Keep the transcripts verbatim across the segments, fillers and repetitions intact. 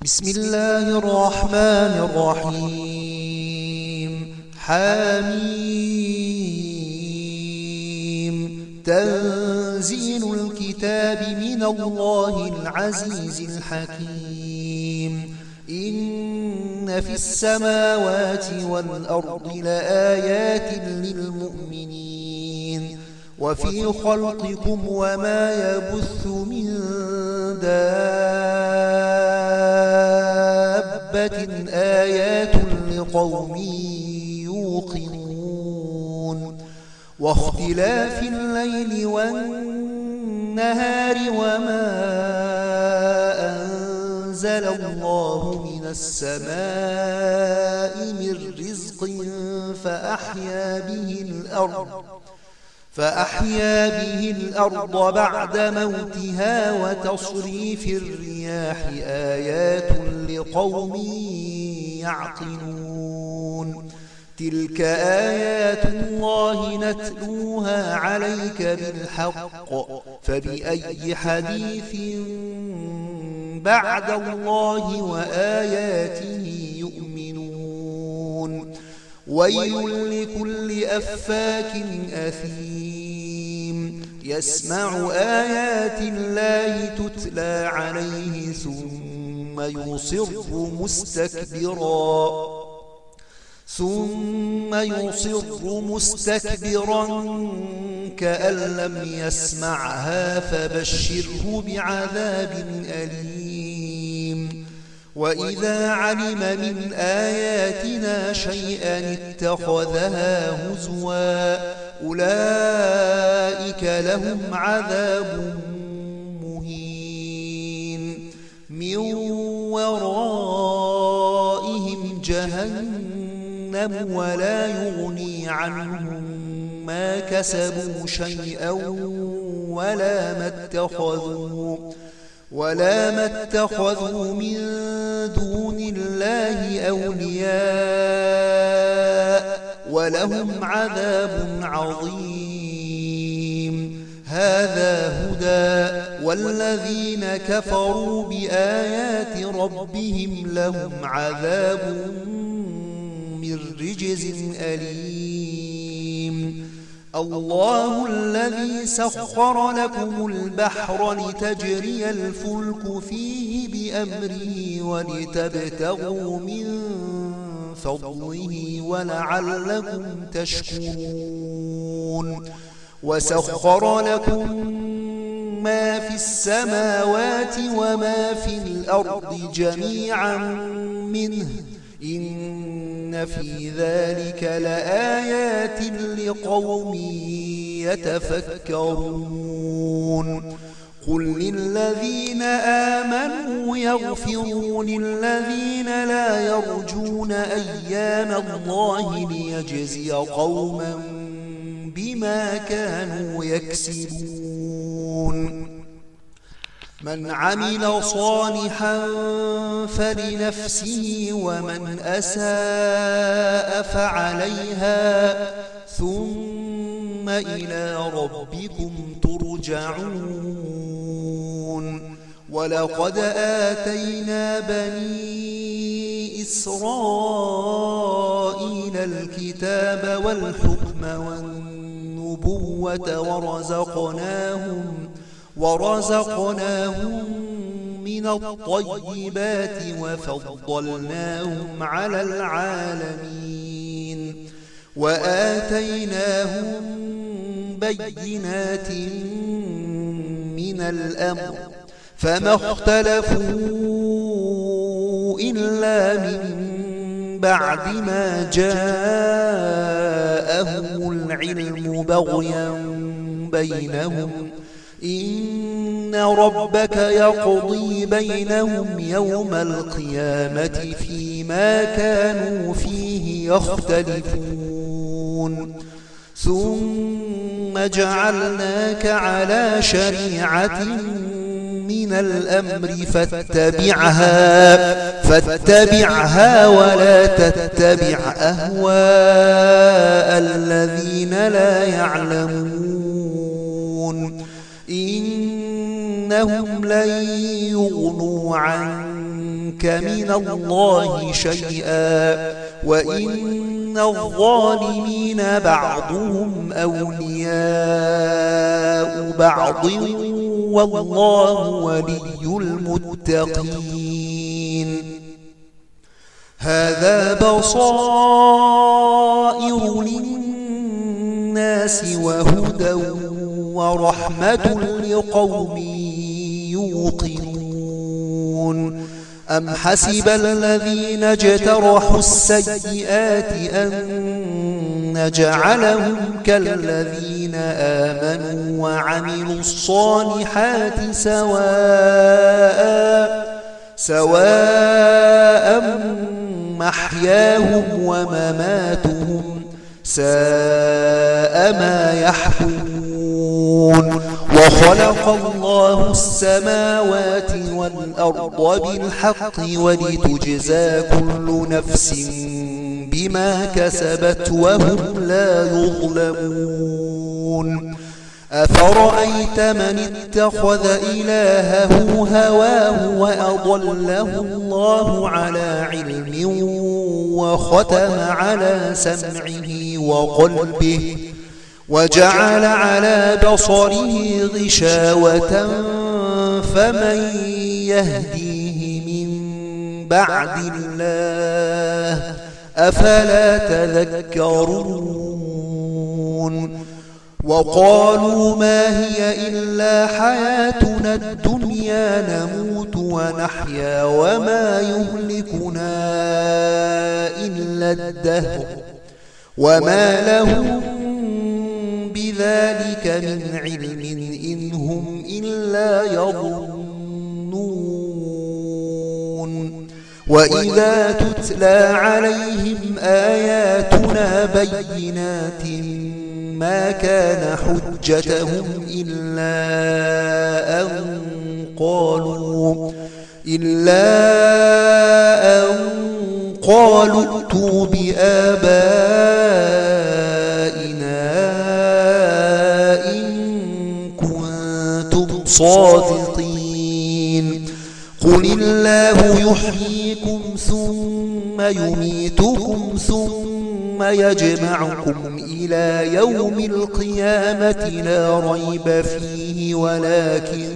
بسم الله الرحمن الرحيم. حميم. تنزيل الكتاب من الله العزيز الحكيم. إن في السماوات والأرض لآيات للمؤمنين وفي خلقكم وما يبث من دابة آيات لقوم يوقنون. واختلاف الليل والنهار وما أنزل الله من السماء من رزق فأحيا به الأرض فأحيا به الأرض بعد موتها وتصريف الرياح آيات لقوم يعقلون. تلك آيات الله نتلوها عليك بالحق فبأي حديث بعد الله وآياته يؤمنون. ويل لكل أفاك أثيم يسمع آيات الله تتلى عليه ثم يصر مستكبرا ثم يصر مستكبرا كأن لم يسمعها فبشره بعذاب أليم. وإذا علم من آياتنا شيئا اتخذها هزوا أولئك لهم عذاب مهين. من ورائهم جهنم ولا يغني عنهم ما كسبوا شيئا ولا ما اتخذوا ولا ما اتخذوا من دون الله أولياء ولهم عذاب عظيم. هذا هدى والذين كفروا بآيات ربهم لهم عذاب من رجز أليم. الله الذي سخر لكم البحر لتجري الفلك فيه بأمره ولتبتغوا من فضله ولعلكم تشكرون. وسخر لكم ما في السماوات وما في الأرض جميعا منه إن في ذلك لآيات لقوم يتفكرون. قل للذين آمنوا يغفروا للذين لا يرجون أيام الله ليجزي قوما بما كانوا يكسبون. من عمل صالحا فلنفسه ومن أساء فعليها ثم إلى ربكم ترجعون. ولقد آتينا بني إسرائيل الكتاب والحكم والنبوة ورزقناهم ورزقناهم من الطيبات وفضلناهم على العالمين وآتيناهم بينات من الأمر فما اختلفوا إلا من بعد ما جاءهم العلم بغيا بينهم إن ربك يقضي بينهم يوم القيامة فيما كانوا فيه يختلفون. ثم جعلناك على شريعة من الأمر فاتبعها فاتبعها ولا تتبع أهواء الذين لا يعلمون. إن إنهم لن يغنوا عنك من الله شيئا وإن الظالمين بعضهم أولياء بعض والله ولي المتقين. هذا بصائر للناس وهدى ورحمة لقوم يوقنون. أم حسب الذين اجترحوا السيئات أن نجعلهم كالذين آمنوا وعملوا الصالحات سواء سواء محياهم ومماتهم ساء ما يحكمون. وخلق الله السماوات والأرض بالحق ولتجزى كل نفس بما كسبت وهم لا يظلمون. أفرأيت من اتخذ إلهه هواه وأضله الله على علم وختم على سمعه وقلبه وجعل على بصره غشاوة فمن يهديه من بعد الله أفلا تذكرون. وقالوا ما هي إلا حياتنا الدنيا نموت ونحيا وما يهلكنا إلا الدهر وما لهم بذلك من علم إن هم إلا يظنون. وإذا تتلى عليهم آياتنا بينات ما كان حجتهم إلا أن قالوا إلا أن قالوا ائتوا بآبائنا إن كنتم صادقين. قل الله يحييكم ثم يميتكم ثم يجمعكم إلى يوم القيامة لا ريب فيه ولكن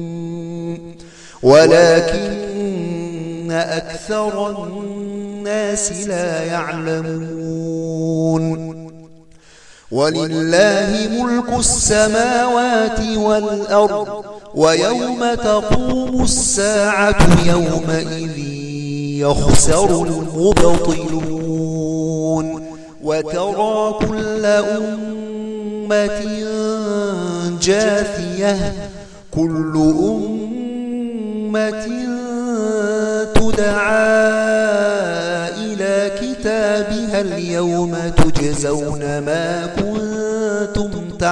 ولكن أكثر الناس لا يعلمون. ولله ملك السماوات والأرض ويوم تقوم الساعة يومئذ يخسر المبطلون. وترى كل أمة جاثية كل أمة تدعى إلى كتابها اليوم تجزون ما كنتم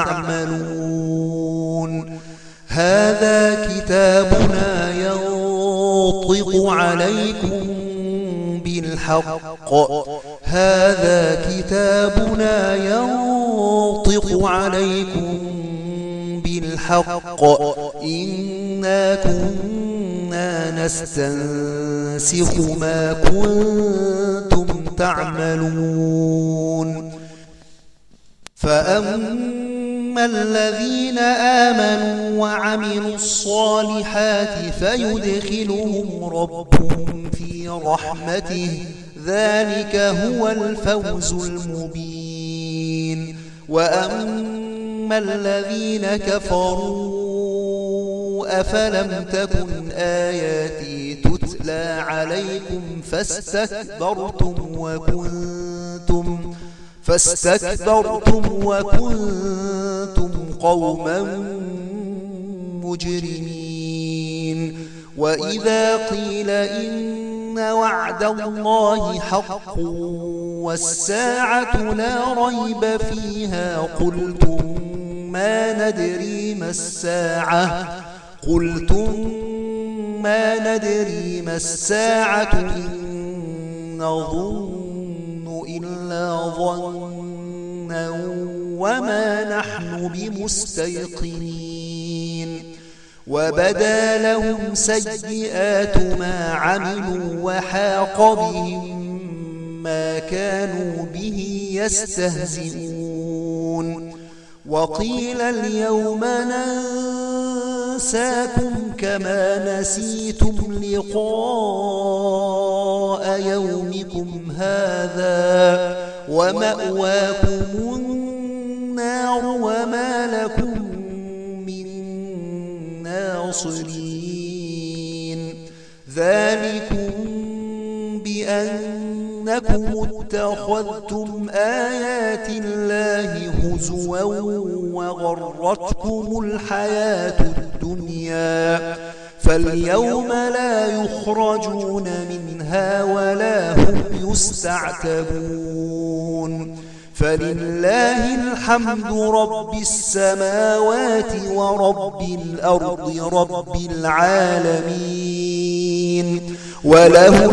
تعملون. هذا كتابنا ينطق عليكم بالحق هذا كتابنا ينطق عليكم بالحق إنا كنا نستنسخ ما كنتم تعملون. فأما الذين آمنوا وعملوا الصالحات فيدخلهم ربهم في رحمته ذلك هو الفوز المبين. وأما الذين كفروا أفلم تكن آياتي تتلى عليكم فاستكبرتم وكنتم فاستكبرتم وكنتم قوما مجرمين. وإذا قيل إن وعد الله حق والساعة لا ريب فيها قلتم ما ندري ما الساعة قلتم ما ندري ما الساعة إن نظن إلا ظنا وما نحن بمستيقنين. وبدا لهم سيئات ما عملوا وحاق بهم ما كانوا به يستهزئون وقيل اليوم ننساكم كما نسيتم لقاء يومكم هذا ومأواكم النار وما لكم من ناصرين ذلكم بأنكم اتخذتم آيات الله هزوا وغرتكم الحياة الدنيا فاليوم لا يخرجون منها ولا هم يستعتبون فلله الحمد رب السماوات ورب الأرض رب العالمين وله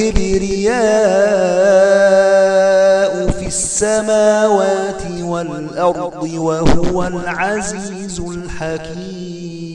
الكبرياء في السماوات والأرض وهو العزيز الحكيم.